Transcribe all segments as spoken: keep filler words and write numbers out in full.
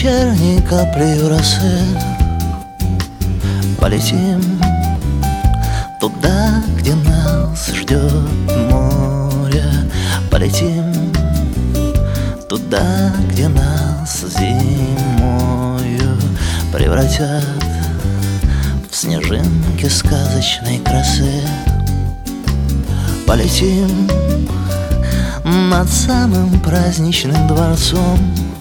вечерней каплей росы полетим туда, где нас ждет море. Полетим туда, где нас зимою превратят в снежинки сказочной красы. Полетим над самым праздничным дворцом.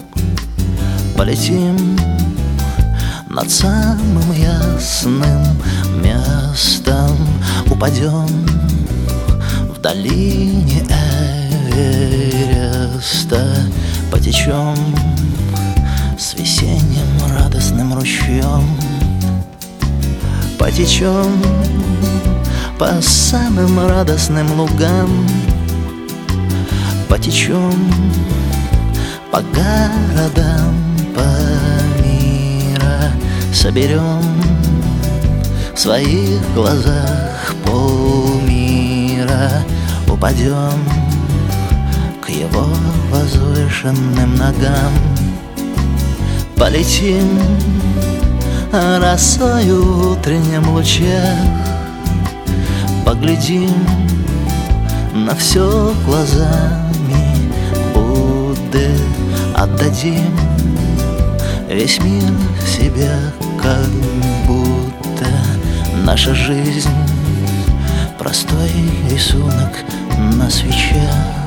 Полетим над самым ясным местом. Упадем в долине Эвереста. Потечем с весенним радостным ручьем. Потечем по самым радостным лугам. Потечем по городам, по мира. Соберем в своих глазах полмира. Упадем к его возвышенным ногам. Полетим росою в утреннем луче. Поглядим на все глазами Будды. Отдадим весь мир себе, как будто наша жизнь простой рисунок на свече.